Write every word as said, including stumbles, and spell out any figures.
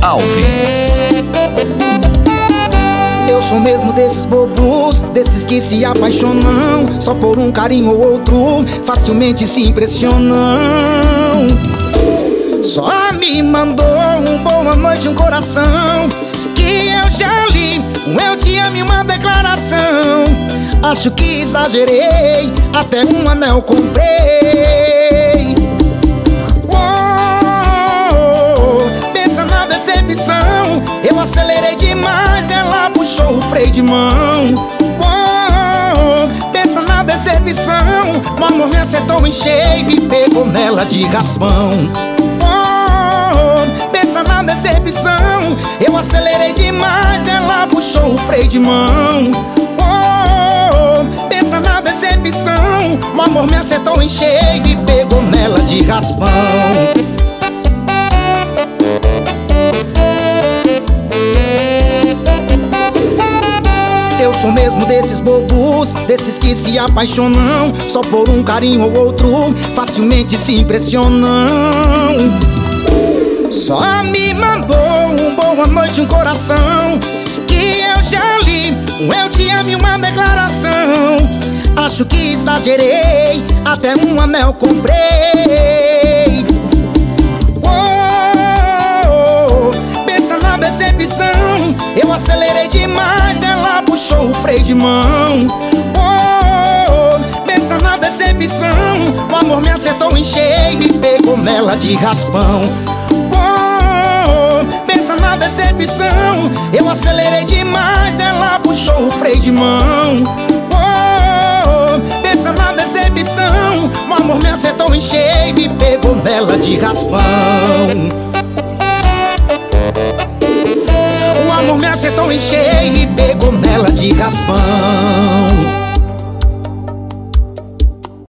Alves. Eu sou mesmo desses bobos, desses que se apaixonam só por um carinho ou outro, facilmente se impressionam. Só me mandou um boa noite, um coração, que eu já li um eu te amo e uma declaração. Acho que exagerei, até um anel comprei. Uou, pensa na decepção, eu acelerei demais, ela puxou o freio de mão. Uou, pensa na decepção, o amor me acertou em cheio e pegou nela de raspão. Uou, pensa na decepção, eu acelerei demais, ela puxou o freio de mão. Pensa na decepção, o amor me acertou em cheio e pegou nela de raspão. Eu sou mesmo desses bobos, desses que se apaixonam só por um carinho ou outro, facilmente se impressionam. Só me mandou um boa noite, um coração, que eu já li um eu te amo e uma declaração. Acho que exagerei, até um anel comprei. Uou, pensa na decepção, eu acelerei demais, ela puxou o freio de mão. Uou, pensa na decepção, o amor me acertou em cheio e pegou nela de raspão. Pensa na decepção, eu acelerei demais, ela puxou o freio de mão. Oh, pensa na decepção, o amor me acertou em cheio e pegou nela de raspão. O amor me acertou em cheio e pegou nela de raspão.